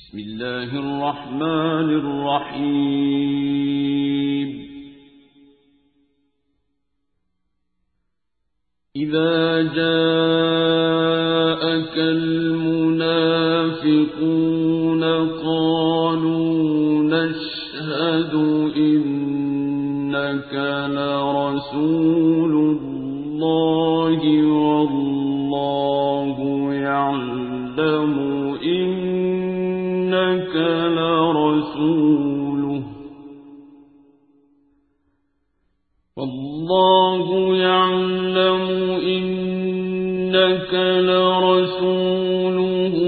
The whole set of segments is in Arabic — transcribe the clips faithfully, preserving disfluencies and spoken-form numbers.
بسم الله الرحمن الرحيم إذا جاءك المنافقون قالوا نشهد إنك لرسول الله والله يعلم إنك لرسوله والله يعلم إنك لرسوله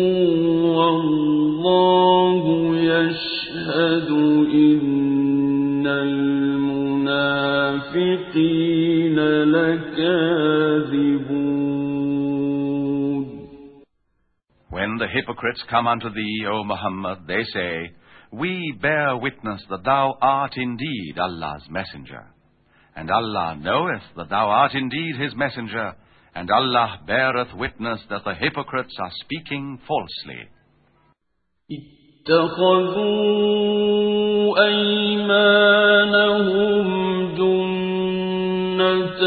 والله يشهد إن المنافقين لكاذبون. When the hypocrites come unto thee, O Muhammad, they say, We bear witness that thou art indeed Allah's messenger. And Allah knoweth that thou art indeed his messenger, and Allah beareth witness that the hypocrites are speaking falsely. اتخذوا أيمانهم جنة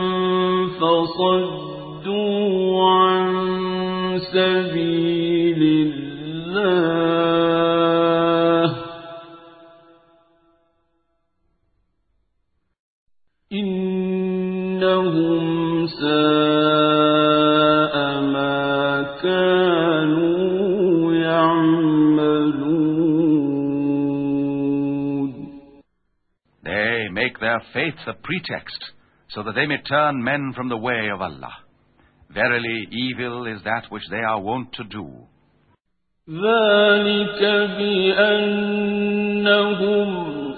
فصدوا عن سبيل الله إنهم ساء ما كانوا يعملون. They make their faith a pretext, so that they may turn men from the way of Allah. Verily, evil is that which they are wont to do. ذلك بأنهم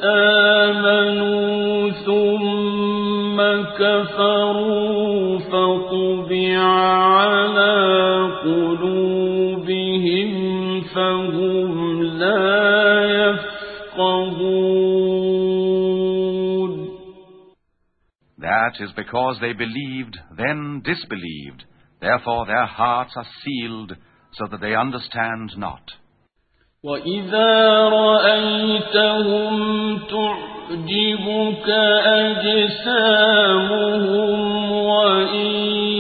آمنوا ثم كفروا فطبع على قلوبهم فهم لا يفقهون. That is because they believed, then disbelieved. Therefore their hearts are sealed, so that they understand not. وَإِذَا رَأَيْتَهُمْ تُعْجِبُكَ أَجْسَامُهُمْ وَإِنْ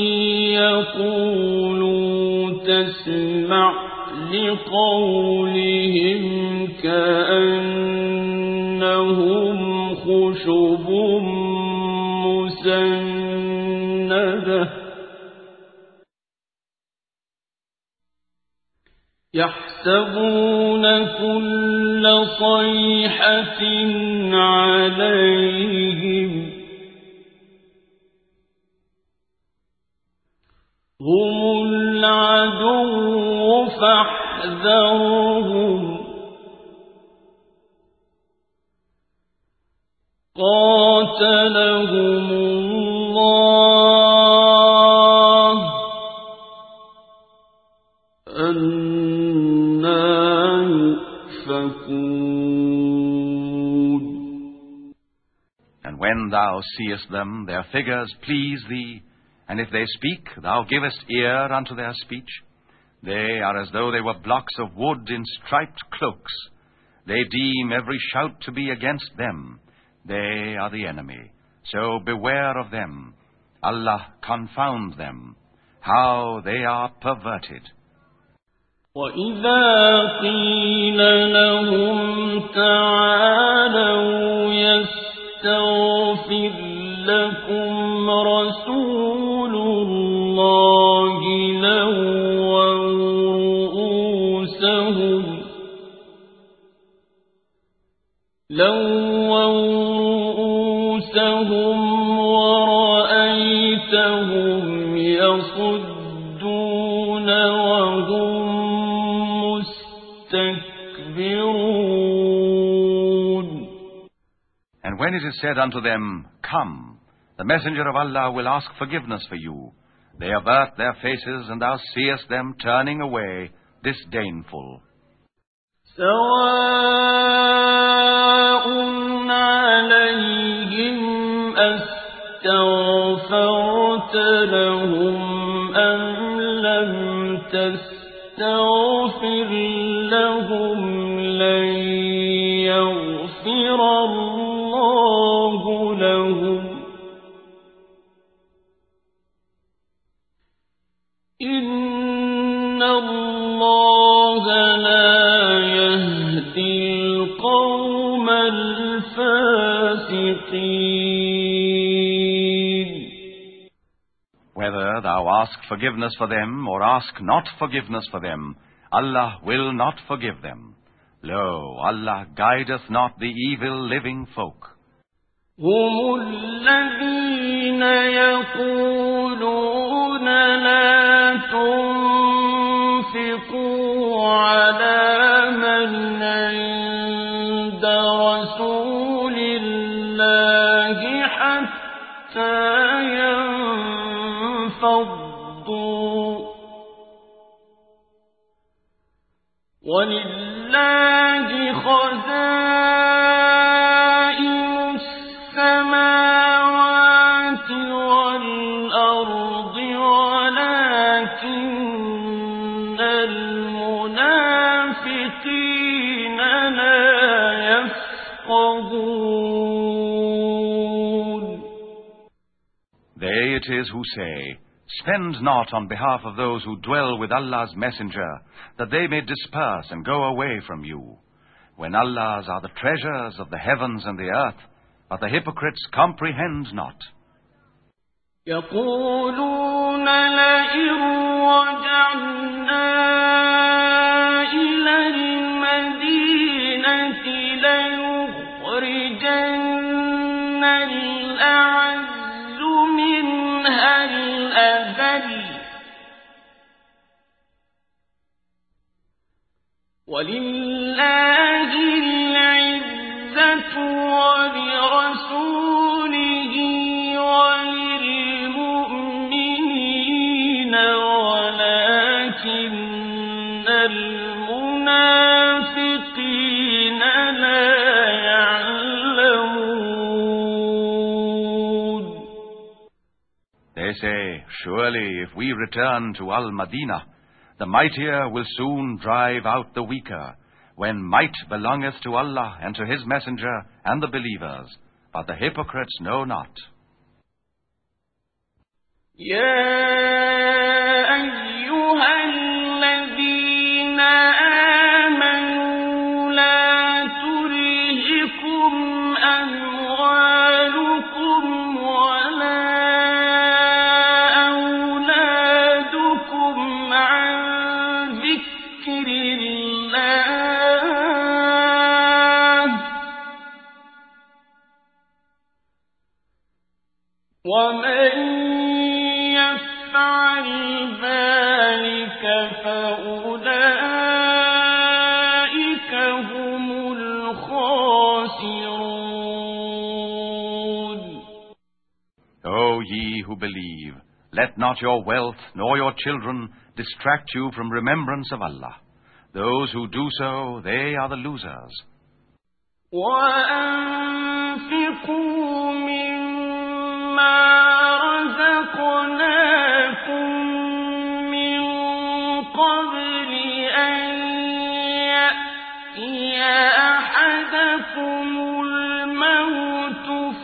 يَقُولُوا تَسْمَعْ لِقَوْلِهِمْ كَأَنَّهُمْ خُشُبٌ مُّسَنَّدَةٌ يحسبون كل صيحة عليهم هم العدو فاحذرهم قاتلهم الله أنى يؤفكون. And when thou seest them, their figures please thee, and if they speak, thou givest ear unto their speech. They are as though they were blocks of wood in striped cloaks. They deem every shout to be against them. They are the enemy, so beware of them. Allah confound them. How they are perverted. وَإِذَا قِيلَ لَهُمْ تَعَالَوْا يَسْتَغْفِرْ لَكُمْ رَسُولُ اللَّهِ لَوَّوْا رُءُوسَهُمْ لَوَّوْا رُءُوسَهُمْ وَرَأَيْتَهُمْ يَصُدُّونَ وَهُمْ And when it is said unto them, Come, the messenger of Allah will ask forgiveness for you, they avert their faces, and thou seest them turning away, disdainful. سواء عليهم أستغفرت لهم أم لم تستغفر لهم إنهم لن يغفر الله لهم إن الله لا يهدي القوم الفاسقين. Whether thou ask forgiveness for them or ask not forgiveness for them, Allah will not forgive them. Lo, Allah guideth not the evil living folk. هم الذين يقولون لا تنفقوا على من عند رسول الله حتى ينفضوا ولله خزائن السماوات والأرض ولكن المنافقين لا يفقهون. They it is who say, spend not on behalf of those who dwell with Allah's messenger, that they may disperse and go away from you, when Allah's are the treasures of the heavens and the earth, but the hypocrites comprehend not. يقولون لئن رجعنا إلى المدينة ليخرجن الأعز منها الأذل ولله العزة ولرسوله وللمؤمنين ولكن المنافقين لا يعلمون. They say, surely if we return to Al-Madinah, the mightier will soon drive out the weaker, when might belongeth to Allah and to His Messenger and the believers, but the hypocrites know not. يا أيها الذين آمنوا لا تلهكم أموالكم ولا أولادكم عن ذكر الله ومن يفعل ذلك فأولئك هم الخاسرون. O ye who believe, let not your wealth nor your children distract you from remembrance of Allah. Those who do so, they are the losers. وأنفقوا مما رزقناكم من قبل أن يأتي أحدكم الموت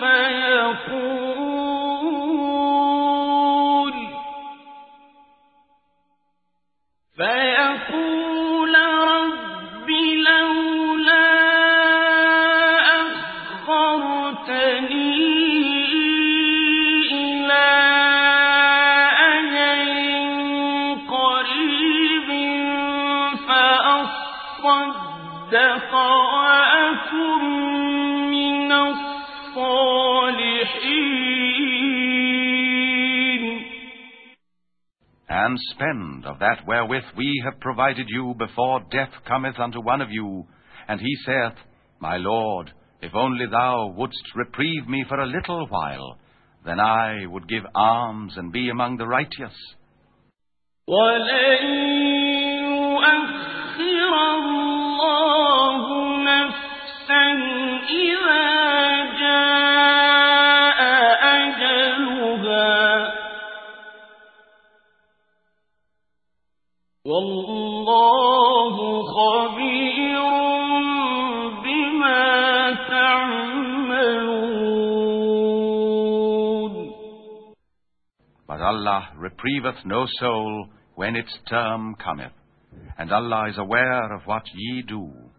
فيقول فيقول رب لولا أخرتني إلى أجل قريب فأصدق وأكن من الصالحين. And spend of that wherewith we have provided you before death cometh unto one of you, and he saith, My Lord, if only thou wouldst reprieve me for a little while, then I would give alms and be among the righteous. وَلَن يُؤَخِّرَ اللَّهُ نَفْسًا إِذَا جَاءَ أَجَلُهَا وَاللَّهُ خَبِيرٌ But Allah reprieveth no soul when its term cometh, and Allah is aware of what ye do.